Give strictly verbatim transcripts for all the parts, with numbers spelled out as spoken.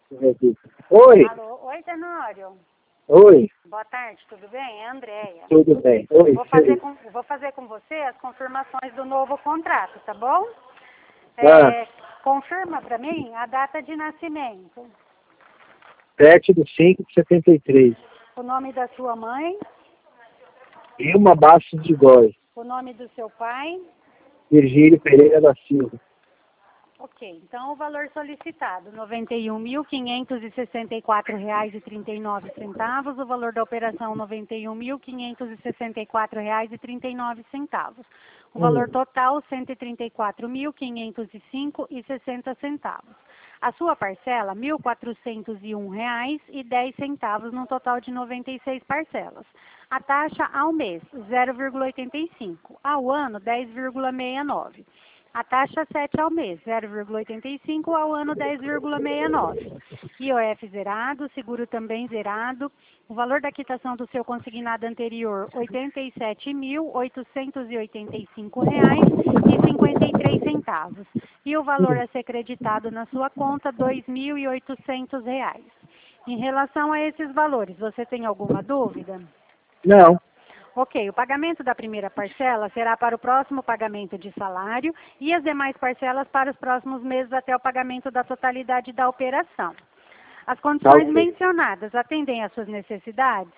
Oi. Alô, oi, Tenório. Oi. Boa tarde, tudo bem? É a Andréia. Tudo bem. Oi. Vou fazer, com, vou fazer com você as confirmações do novo contrato, tá bom? Ah. É, confirma para mim a data de nascimento. sete de cinco de setenta e três. O nome da sua mãe. Ilma Bastos de Góes. O nome do seu pai. Virgílio Pereira da Silva. Ok, então o valor solicitado, noventa e um mil quinhentos e sessenta e quatro reais e trinta e nove centavos. O valor da operação, noventa e um mil quinhentos e sessenta e quatro reais e trinta e nove centavos. O valor total, cento e trinta e quatro mil quinhentos e cinco reais e sessenta centavos. A sua parcela, mil quatrocentos e um reais e dez centavos, num total de noventa e seis parcelas. A taxa ao mês, zero vírgula oitenta e cinco. Ao ano, dez vírgula sessenta e nove. A taxa sete ao mês, zero vírgula oitenta e cinco, ao ano dez vírgula sessenta e nove. I O F zerado, seguro também zerado. O valor da quitação do seu consignado anterior, oitenta e sete mil oitocentos e oitenta e cinco reais e cinquenta e três centavos. E o valor a ser creditado na sua conta, dois mil e oitocentos reais. Em relação a esses valores, você tem alguma dúvida? Não. Ok, o pagamento da primeira parcela será para o próximo pagamento de salário e as demais parcelas para os próximos meses até o pagamento da totalidade da operação. As condições Ok. mencionadas atendem às suas necessidades?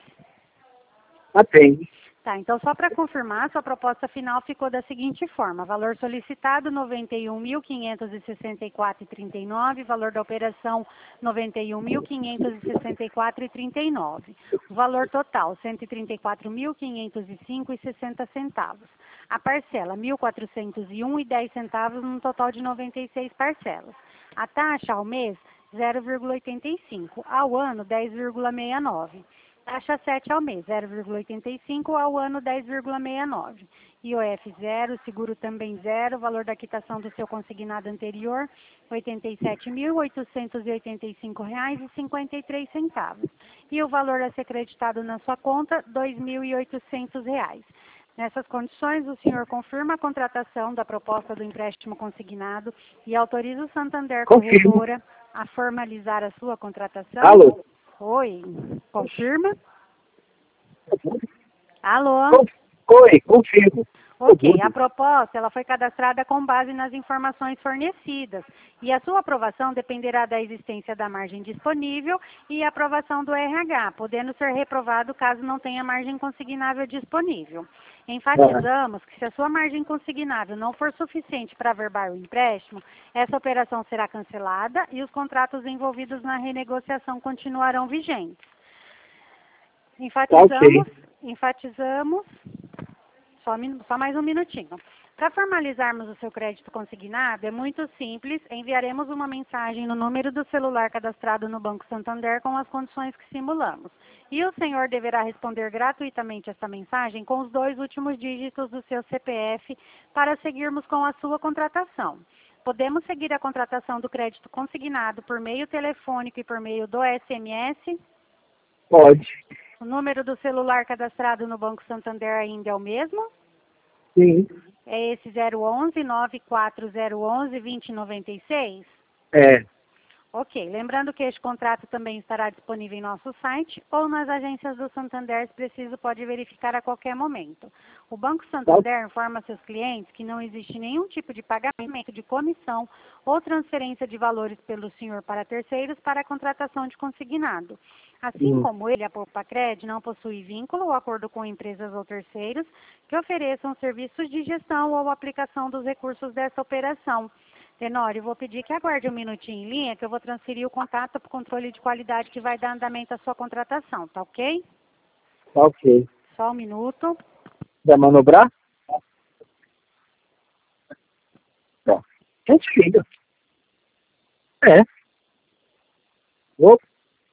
Atende. Tá, então só para confirmar, sua proposta final ficou da seguinte forma: valor solicitado noventa e um mil quinhentos e sessenta e quatro reais e trinta e nove, valor da operação noventa e um mil quinhentos e sessenta e quatro reais e trinta e nove. O valor total cento e trinta e quatro mil quinhentos e cinco reais e sessenta centavos. A parcela mil quatrocentos e um reais e dez centavos, num total de noventa e seis parcelas. A taxa ao mês zero vírgula oitenta e cinco, ao ano dez vírgula sessenta e nove. Taxa sete ao mês, zero vírgula oitenta e cinco, ao ano dez vírgula sessenta e nove. I O F zero, seguro também zero, valor da quitação do seu consignado anterior, oitenta e sete mil oitocentos e oitenta e cinco reais e cinquenta e três centavos. E o valor a ser creditado na sua conta, dois mil e oitocentos reais. Nessas condições, o senhor confirma a contratação da proposta do empréstimo consignado e autoriza o Santander Confirmo. Corretora a formalizar a sua contratação? Alô? Oi, confirma? Alô? Oi, confirmo. Ok, a proposta ela foi cadastrada com base nas informações fornecidas e a sua aprovação dependerá da existência da margem disponível e a aprovação do R H, podendo ser reprovado caso não tenha margem consignável disponível. Enfatizamos que se a sua margem consignável não for suficiente para averbar o empréstimo, essa operação será cancelada e os contratos envolvidos na renegociação continuarão vigentes. Enfatizamos, enfatizamos, só, só mais um minutinho. Para formalizarmos o seu crédito consignado, é muito simples, enviaremos uma mensagem no número do celular cadastrado no Banco Santander com as condições que simulamos. E o senhor deverá responder gratuitamente esta mensagem com os dois últimos dígitos do seu C P F para seguirmos com a sua contratação. Podemos seguir a contratação do crédito consignado por meio telefônico e por meio do S M S? Pode. O número do celular cadastrado no Banco Santander ainda é o mesmo? Sim. É esse zero onze, nove quatro zero onze, dois zero nove seis? É. Ok. Lembrando que este contrato também estará disponível em nosso site ou nas agências do Santander, se preciso, pode verificar a qualquer momento. O Banco Santander informa seus clientes que não existe nenhum tipo de pagamento de comissão ou transferência de valores pelo senhor para terceiros para a contratação de consignado. Assim Hum. como ele, a Poupa-Cred não possui vínculo ou acordo com empresas ou terceiros que ofereçam serviços de gestão ou aplicação dos recursos dessa operação. Tenório, vou pedir que aguarde um minutinho em linha, que eu vou transferir o contato para o controle de qualidade que vai dar andamento à sua contratação, tá ok? Tá ok. Só um minuto. Vai manobrar? Tá. Gente, liga. É. Opa.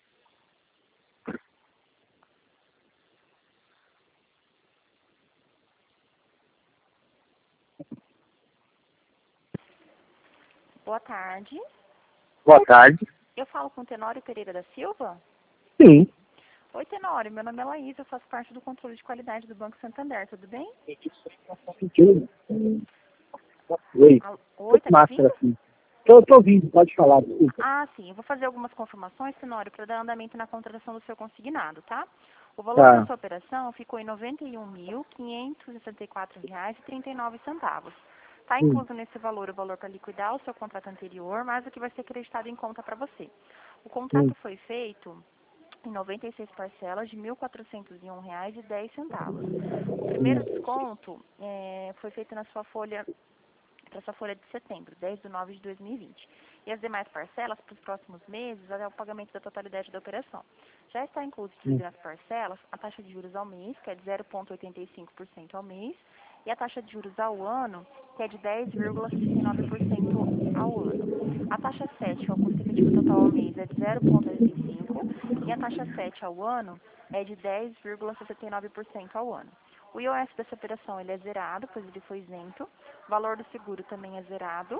Boa tarde. Boa tarde. Eu falo com o Tenório Pereira da Silva? Sim. Oi, Tenório. Meu nome é Laís, eu faço parte do controle de qualidade do Banco Santander, tudo bem? Oi. Oi, tá me Máscara ouvindo? aqui. Eu tô ouvindo, pode falar, desculpa. Ah, sim. Eu vou fazer algumas confirmações, Tenório, para dar andamento na contratação do seu consignado, tá? O valor Tá. da sua operação ficou em noventa e um mil, quinhentos e sessenta e quatro reais e trinta e nove centavos. Está Hum. incluso nesse valor o valor para liquidar o seu contrato anterior, mais o que vai ser acreditado em conta para você. O contrato Hum. foi feito em noventa e seis parcelas de mil quatrocentos e um reais e dez centavos. O primeiro desconto eh, foi feito na sua folha, para sua folha de setembro, dez de nove de dois mil e vinte. E as demais parcelas para os próximos meses até o pagamento da totalidade da operação. Já está incluso Hum. nas parcelas a taxa de juros ao mês, que é de zero vírgula oitenta e cinco por cento ao mês, e a taxa de juros ao ano, que é de dez vírgula sessenta e nove por cento ao ano. A taxa sete, ao custo efetivo total ao mês, é de zero vírgula oitenta e cinco por cento, e a taxa sete ao ano é de dez vírgula sessenta e nove por cento ao ano. O I O F dessa operação ele é zerado, pois ele foi isento. O valor do seguro também é zerado.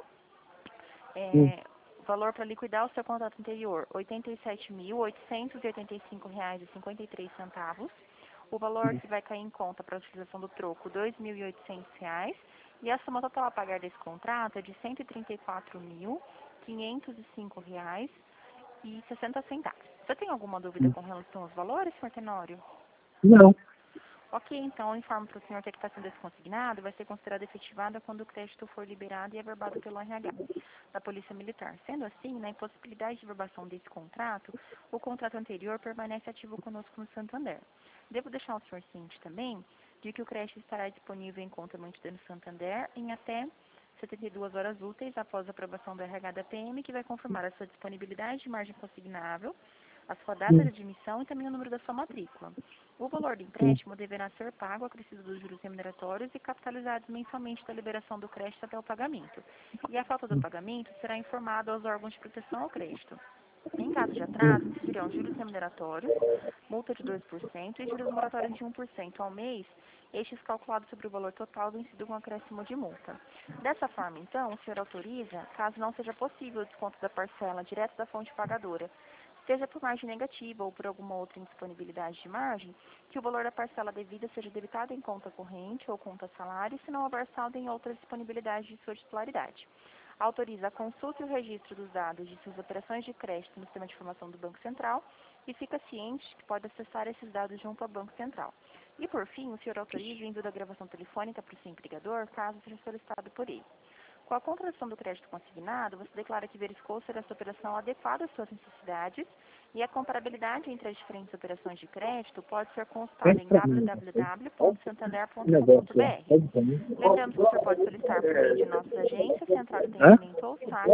É, valor para liquidar o seu contrato anterior, oitenta e sete mil, oitocentos e oitenta e cinco reais e cinquenta e três centavos. O valor que vai cair em conta para a utilização do troco, dois mil e oitocentos reais. E a soma total a pagar desse contrato é de cento e trinta e quatro mil, quinhentos e cinco reais e sessenta centavos. Você tem alguma dúvida com relação aos valores, senhor Tenório? Não. Ok, então eu informo para o senhor que está sendo desconsignado, vai ser considerado efetivada quando o crédito for liberado e averbado pelo R H da Polícia Militar. Sendo assim, na impossibilidade de verbação desse contrato, o contrato anterior permanece ativo conosco no Santander. Devo deixar o senhor ciente também de que o crédito estará disponível em conta mantida no Santander em até setenta e duas horas úteis após a aprovação do R H da P M, que vai confirmar a sua disponibilidade de margem consignável, a sua data de admissão e também o número da sua matrícula. O valor do empréstimo deverá ser pago acrescido dos juros remuneratórios e capitalizados mensalmente da liberação do crédito até o pagamento. E a falta do pagamento será informado aos órgãos de proteção ao crédito. Em caso de atraso, existirão juros remuneratórios, multa de dois por cento e juros moratórios de um por cento ao mês, estes calculados sobre o valor total vencido com acréscimo de multa. Dessa forma, então, o senhor autoriza, caso não seja possível o desconto da parcela direto da fonte pagadora, seja por margem negativa ou por alguma outra indisponibilidade de margem, que o valor da parcela devida seja debitado em conta corrente ou conta salário, se não houver saldo em outra disponibilidade de sua titularidade. Autoriza a consulta e o registro dos dados de suas operações de crédito no sistema de informação do Banco Central e fica ciente que pode acessar esses dados junto ao Banco Central. E, por fim, o senhor autoriza o envio da gravação telefônica para o seu empregador, caso seja solicitado por ele. Com a contratação do crédito consignado, você declara que verificou ser essa operação adequada às suas necessidades e a comparabilidade entre as diferentes operações de crédito pode ser consultada em w w w ponto santander ponto com ponto b r. Lembramos que o senhor pode solicitar por meio de nossas agências, central de atendimento ou site,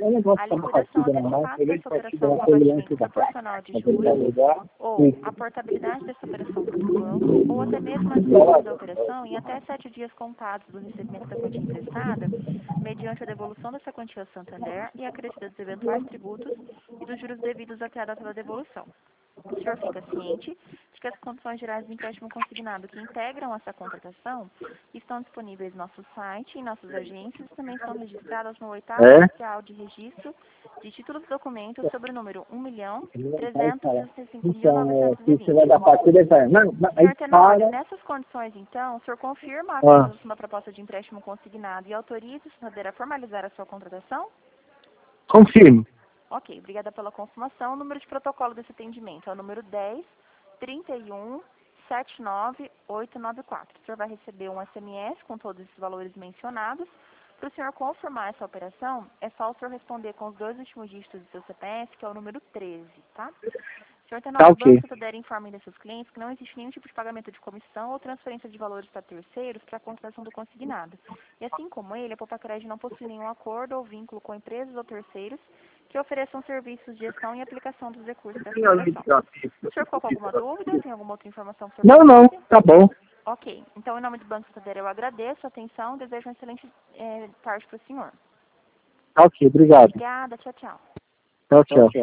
a liquidação antecipada dessa operação com investimento proporcional de juros, ou a portabilidade dessa operação para o banco, ou até mesmo a despesa da operação em até sete dias contados do recebimento da quantia emprestada, mediante a devolução dessa quantia ao Santander e a acrescida dos eventuais tributos e dos juros devidos até a data da devolução. O senhor fica ciente de que as condições gerais do empréstimo consignado que integram essa contratação estão disponíveis no nosso site e em nossas agências e também são registradas no oitavo É? oficial de registro de títulos e documentos sobre o número um milhão trezentos e sessenta e cinco mil novecentos e vinte. Você vai dar partida, vai. Não, não, aí senhor Tenório, para. nessas condições, então, o senhor confirma a Ah. apresentação da proposta de empréstimo consignado e autoriza o Santander a formalizar a sua contratação? Confirmo. Ok, obrigada pela confirmação. O número de protocolo desse atendimento é o número dez, trinta e um, setenta e nove, oitocentos e noventa e quatro. O senhor vai receber um S M S com todos esses valores mencionados. Para o senhor confirmar essa operação, é só o senhor responder com os dois últimos dígitos do seu C P F, que é o número treze, tá? O senhor Tenório, Tá, o ok. Banco Santander informa ainda seus clientes que não existe nenhum tipo de pagamento de comissão ou transferência de valores para terceiros para a contratação do consignado. E assim como ele, a Popacred não possui nenhum acordo ou vínculo com empresas ou terceiros que ofereçam serviços de gestão e aplicação dos recursos dessa operação. O senhor ficou com alguma dúvida? Tem alguma outra informação que o senhor Não, não, precise? tá bom. Ok. Então, em nome do Banco Santander, eu agradeço a atenção e desejo uma excelente eh, tarde para o senhor. Ok, obrigado. Obrigada. Tchau, tchau. Tchau, tchau.